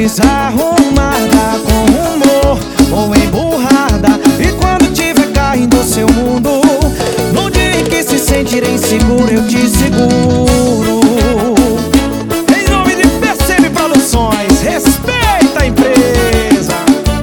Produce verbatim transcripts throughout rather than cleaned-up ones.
desarrumada, com humor ou emburrada. E quando tiver caindo seu mundo, no dia em que se sentir inseguro, eu te seguro. Em nome de P C M Produções, respeita a empresa.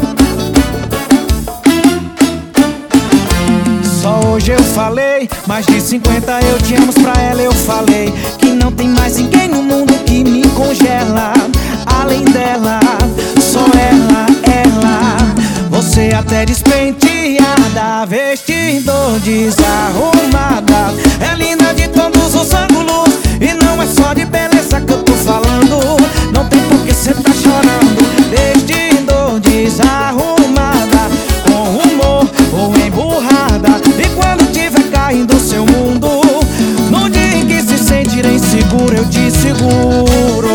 Só hoje eu falei, mais de cinquenta eu te amo, pra ela eu falei que não tem mais ninguém no mundo que me congela. Além dela, só ela, ela. Você até despenteada, vestido desarrumada, é linda de todos os ângulos. E não é só de beleza que eu tô falando, não tem por que cê tá chorando. Vestido desarrumada, com humor ou emburrada. E quando tiver caindo seu mundo, no dia em que se sentir inseguro, eu te seguro.